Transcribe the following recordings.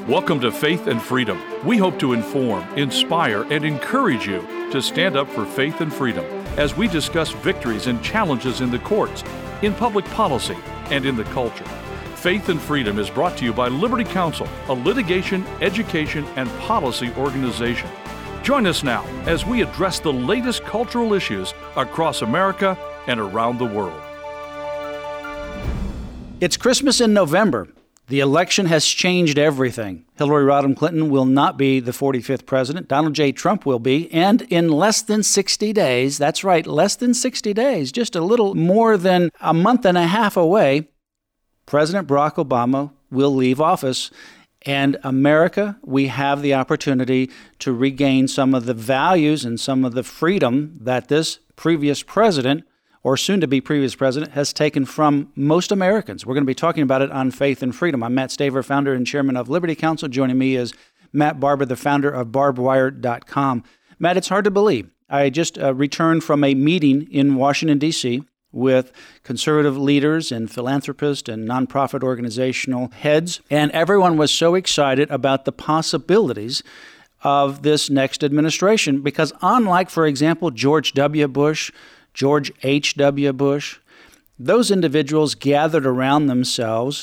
Welcome to Faith and Freedom. We hope to inform, inspire, and encourage you to stand up for faith and freedom as we discuss victories and challenges in the courts, in public policy, and in the culture. Faith and Freedom is brought to you by Liberty Counsel, a litigation, education, and policy organization. Join us now as we address the latest cultural issues across America and around the world. It's Christmas in November. The election has changed everything. Hillary Rodham Clinton will not be the 45th president. Donald J. Trump will be. And in less than 60 days, that's right, less than 60 days, just a little more than a month and a half away, President Barack Obama will leave office. And America, we have the opportunity to regain some of the values and some of the freedom that this previous president, or soon-to-be previous president, has taken from most Americans. We're going to be talking about it on Faith and Freedom. I'm Matt Staver, founder and chairman of Liberty Counsel. Joining me is Matt Barber, the founder of barbedwire.com. Matt, it's hard to believe. I just returned from a meeting in Washington, D.C., with conservative leaders and philanthropists and nonprofit organizational heads, and everyone was so excited about the possibilities of this next administration because unlike, for example, George W. Bush, George H.W. Bush, those individuals gathered around themselves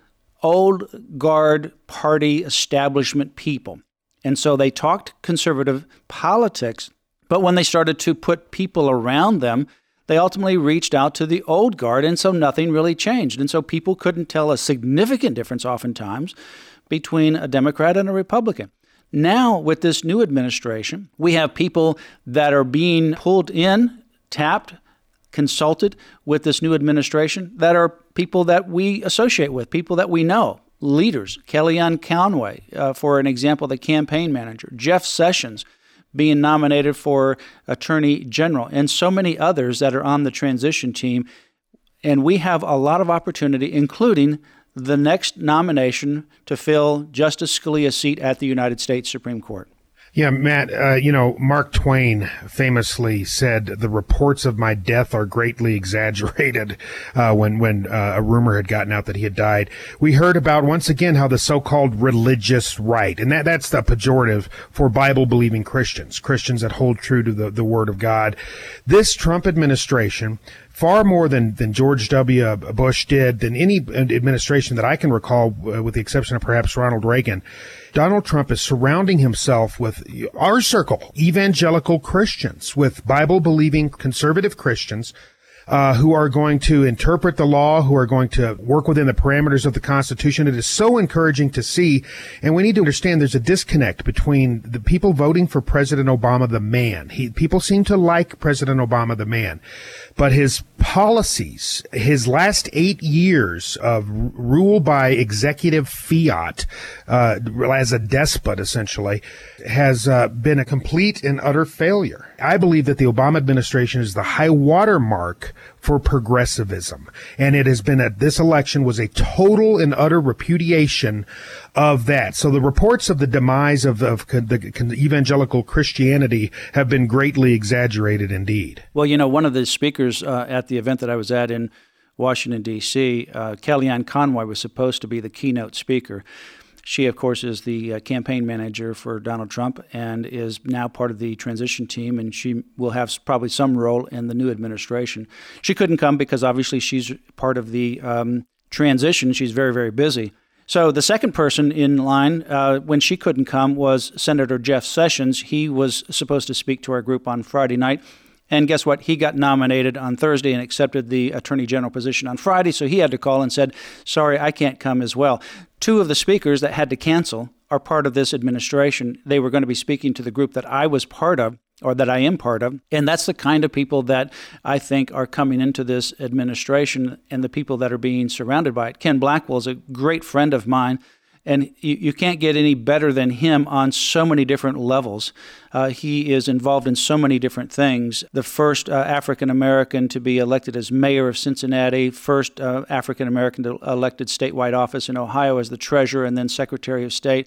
old guard party establishment people. And so they talked conservative politics, but when they started to put people around them, they ultimately reached out to the old guard, and so nothing really changed. And so people couldn't tell a significant difference oftentimes between a Democrat and a Republican. Now, with this new administration, we have people that are being pulled in, tapped, consulted with this new administration that are people that we associate with, people that we know, leaders. Kellyanne Conway, for an example, the campaign manager. Jeff Sessions being nominated for Attorney General, and so many others that are on the transition team. And we have a lot of opportunity, including the next nomination to fill Justice Scalia's seat at the United States Supreme Court. Yeah, Matt, Mark Twain famously said, the reports of my death are greatly exaggerated when a rumor had gotten out that he had died. We heard about, once again, how the so-called religious right, and that's the pejorative for Bible-believing Christians that hold true to the Word of God. This Trump administration, far more than George W. Bush did, than any administration that I can recall, with the exception of perhaps Ronald Reagan, Donald Trump is surrounding himself with our circle, evangelical Christians, with Bible-believing conservative Christians who are going to interpret the law, who are going to work within the parameters of the Constitution. It is so encouraging to see, and we need to understand there's a disconnect between the people voting for President Obama, the man. People seem to like President Obama, the man. But his policies, his last 8 years of rule by executive fiat, as a despot, essentially, has been a complete and utter failure. I believe that the Obama administration is the high water mark for progressivism. And it has been this election was a total and utter repudiation of that. So the reports of the demise of the evangelical Christianity have been greatly exaggerated indeed. Well, one of the speakers at the event that I was at in Washington, D.C., Kellyanne Conway was supposed to be the keynote speaker. She, of course, is the campaign manager for Donald Trump and is now part of the transition team, and she will have probably some role in the new administration. She couldn't come because obviously she's part of the transition. She's very, very busy. So the second person in line, when she couldn't come, was Senator Jeff Sessions. He was supposed to speak to our group on Friday night. And guess what? He got nominated on Thursday and accepted the Attorney General position on Friday, so he had to call and said, sorry, I can't come as well. Two of the speakers that had to cancel are part of this administration. They were going to be speaking to the group that I was part of, or that I am part of. And that's the kind of people that I think are coming into this administration and the people that are being surrounded by it. Ken Blackwell is a great friend of mine. And you can't get any better than him on so many different levels. He is involved in so many different things. The first African-American to be elected as mayor of Cincinnati, first African-American to elected statewide office in Ohio as the treasurer and then secretary of state.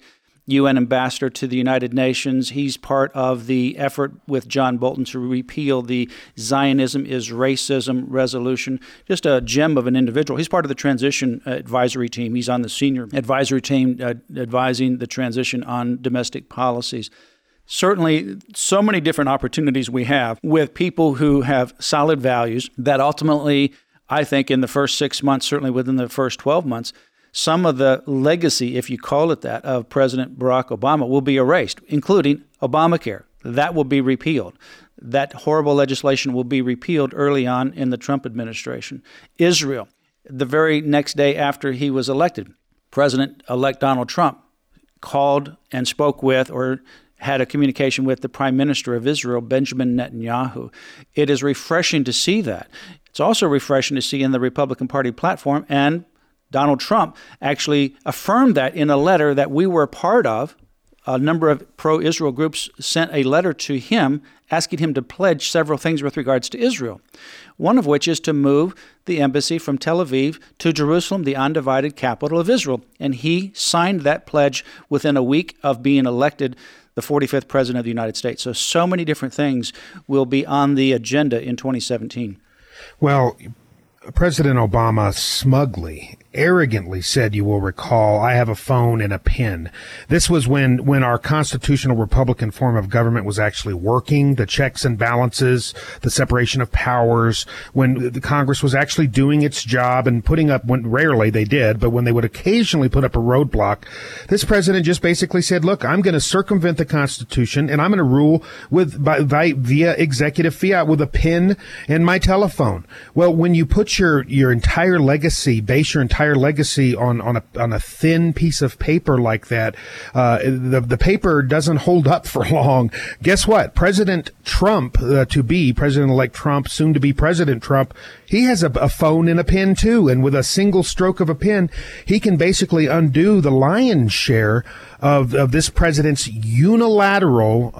UN ambassador to the United Nations. He's part of the effort with John Bolton to repeal the Zionism is Racism resolution. Just a gem of an individual. He's part of the transition advisory team. He's on the senior advisory team advising the transition on domestic policies. Certainly, so many different opportunities we have with people who have solid values that ultimately, I think in the first 6 months, certainly within the first 12 months, some of the legacy, if you call it that, of President Barack Obama will be erased, including Obamacare. That will be repealed. That horrible legislation will be repealed early on in the Trump administration. Israel, the very next day after he was elected, President-elect Donald Trump called and spoke with or had a communication with the Prime Minister of Israel, Benjamin Netanyahu. It is refreshing to see that. It's also refreshing to see in the Republican Party platform, and Donald Trump actually affirmed that in a letter that we were a part of. A number of pro-Israel groups sent a letter to him asking him to pledge several things with regards to Israel, one of which is to move the embassy from Tel Aviv to Jerusalem, the undivided capital of Israel. And he signed that pledge within a week of being elected the 45th President of the United States. So many different things will be on the agenda in 2017. Well, President Obama smugly, arrogantly said, you will recall, I have a phone and a pen. This was when our constitutional Republican form of government was actually working, the checks and balances, the separation of powers, when the Congress was actually doing its job and putting up, when rarely they did, but when they would occasionally put up a roadblock, this president just basically said, look, I'm going to circumvent the Constitution and I'm going to rule via executive fiat with a pen and my telephone. Well, when you put your entire legacy, base your entire legacy on a thin piece of paper like that, the paper doesn't hold up for long. Guess what? President Trump, President-elect Trump, soon to be President Trump, he has a phone and a pen too, and with a single stroke of a pen, he can basically undo the lion's share of this president's unilateral,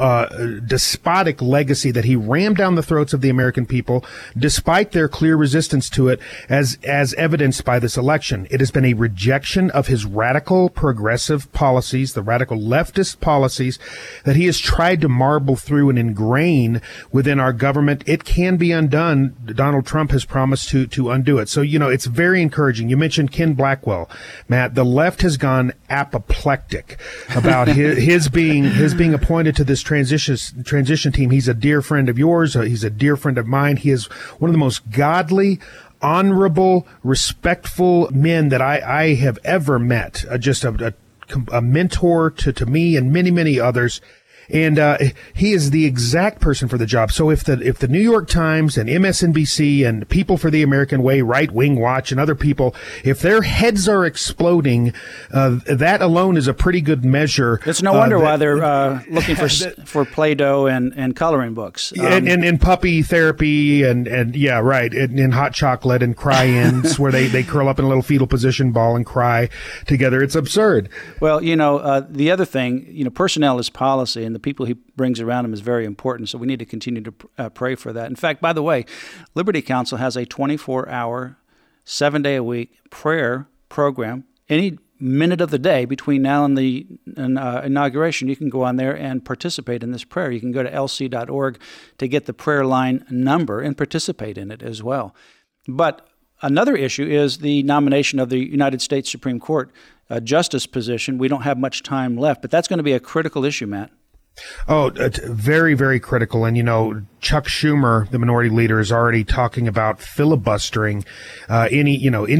despotic legacy that he rammed down the throats of the American people, despite their clear resistance to it, as evidenced by this election. It has been a rejection of his radical progressive policies, the radical leftist policies that he has tried to marble through and ingrain within our government. It can be undone. Donald Trump has promised to undo it. So, it's very encouraging. You mentioned Ken Blackwell, Matt. The left has gone apoplectic about his being appointed to this transition team. He's a dear friend of yours. He's a dear friend of mine. He is one of the most godly, honorable, respectful men that I have ever met. Just a mentor to me and many, many others. And he is the exact person for the job. So if the New York Times and MSNBC and People for the American Way, Right Wing Watch, and other people, if their heads are exploding, that alone is a pretty good measure. It's no wonder why they're looking for Play-Doh and coloring books. And puppy therapy and yeah, right. And hot chocolate and cry-ins where they curl up in a little fetal position ball and cry together. It's absurd. Well, the other thing, personnel is policy, and the people he brings around him is very important. So we need to continue to pray for that. In fact, by the way, Liberty Counsel has a 24-hour, 7-day-a-week prayer program. Any minute of the day between now and the inauguration, you can go on there and participate in this prayer. You can go to lc.org to get the prayer line number and participate in it as well. But another issue is the nomination of the United States Supreme Court justice position. We don't have much time left, but that's going to be a critical issue, Matt. Oh, very, very critical. And, Chuck Schumer, the minority leader, is already talking about filibustering any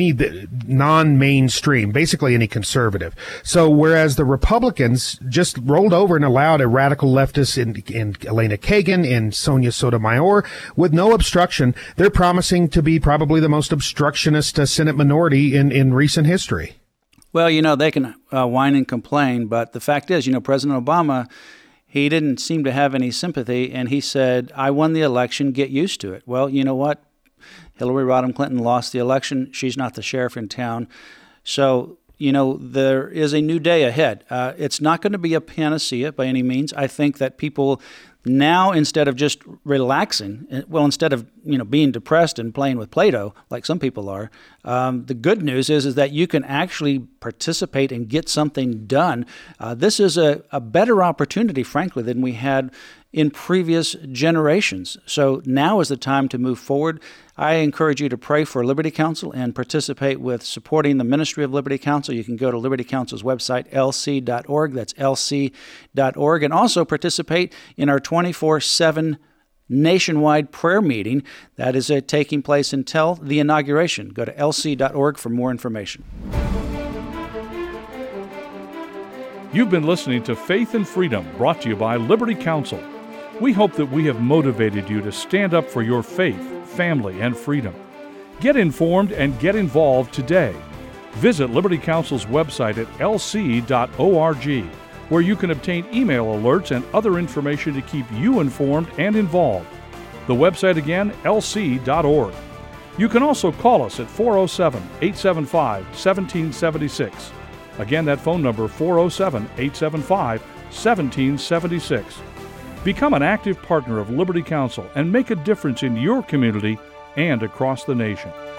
non-mainstream, basically any conservative. So whereas the Republicans just rolled over and allowed a radical leftist in Elena Kagan and Sonia Sotomayor with no obstruction, they're promising to be probably the most obstructionist Senate minority in recent history. Well, they can whine and complain, but the fact is, President Obama, he didn't seem to have any sympathy, and he said, I won the election, get used to it. Well, you know what? Hillary Rodham Clinton lost the election. She's not the sheriff in town. So, there is a new day ahead. It's not going to be a panacea by any means. I think that people now, instead of just relaxing, instead of being depressed and playing with Play-Doh like some people are, The good news is that you can actually participate and get something done. This is a better opportunity, frankly, than we had in previous generations. So now is the time to move forward. I encourage you to pray for Liberty Counsel and participate with supporting the ministry of Liberty Counsel. You can go to Liberty Counsel's website, lc.org. That's lc.org. And also participate in our 24/7 nationwide prayer meeting that is taking place until the inauguration. Go to lc.org for more information. You've been listening to Faith and Freedom, brought to you by Liberty Counsel. We hope that we have motivated you to stand up for your faith, family, and freedom. Get informed and get involved today. Visit Liberty Counsel's website at lc.org, where you can obtain email alerts and other information to keep you informed and involved. The website again, lc.org. You can also call us at 407-875-1776. Again, that phone number, 407-875-1776. Become an active partner of Liberty Counsel and make a difference in your community and across the nation.